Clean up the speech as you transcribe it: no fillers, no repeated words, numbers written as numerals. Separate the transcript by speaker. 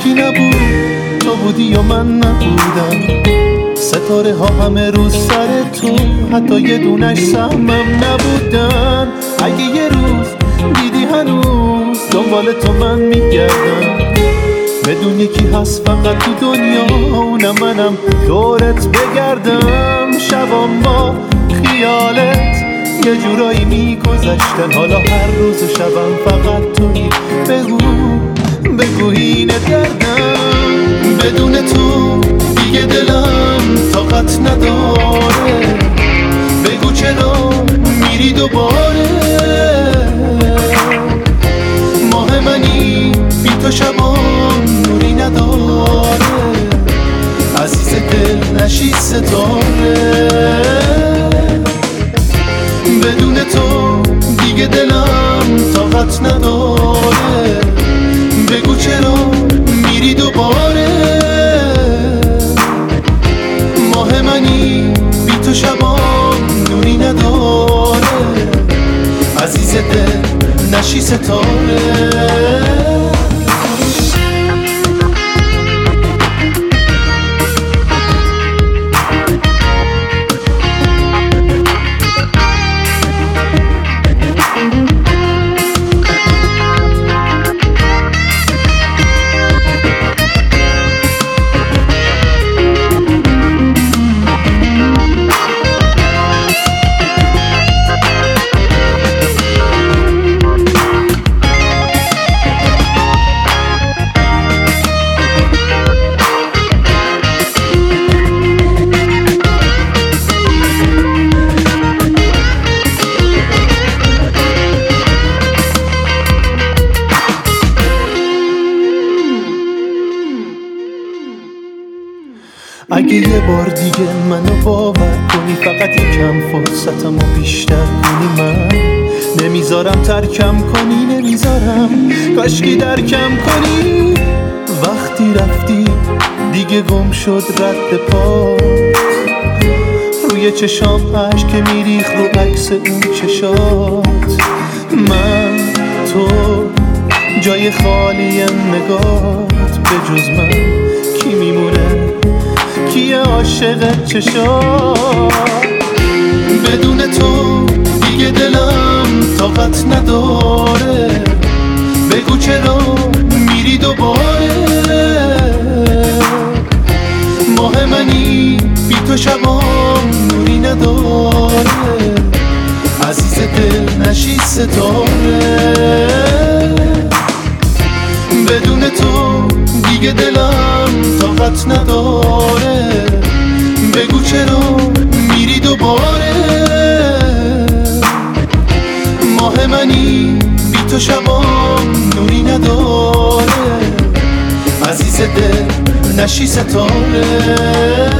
Speaker 1: یکی نبود، تو بودی و من نبودم. ستاره ها همه رو سر تو، حتی یه دونش سهمم نبودن. اگه یه روز دیدی هنوز دنبال تو من میگردم، بدون یکی هست فقط تو دنیا، اونم منم دورت بگردم. شبام با خیالت یه جورایی میگذشتن، حالا هر روز و شبم فقط تویی. بگو اینه دردم، بدون تو دیگه دلم طاقت نداره. بگو چرا میری دوباره، ماه منی بی تو شبام نوری نداره. عزیز دل نشی ستاره، بدون تو دیگه دلم طاقت نداره. بگو چرا میری دوباره، ماه منی بی تو شبام نوری نداره. عزیز دل نشی ستاره. اگه یه بار دیگه منو باور کنی، فقط یکم فرصتمو بیشتر کنی، من نمیذارم ترکم کنی، نمیذارم کاشکی درکم کنی. وقتی رفتی دیگه گم شد رد پات، روی چشام عشق که میریخ رو عکس اون چشات. من تو جای خالی نگات، به جز من کی میمونه، کیه عاشق چشات. بدون تو دیگه دلم طاقت نداره. بگو چرا میری دوباره، ماه منی بی تو شبام نوری نداره. عزیز دل نشی ستاره، بدون تو دیگه دلم طاقت نداره. بگو چرا میری دوباره، ماه منی بی تو شبام نوری نداره. عزیز دل نشی ستاره.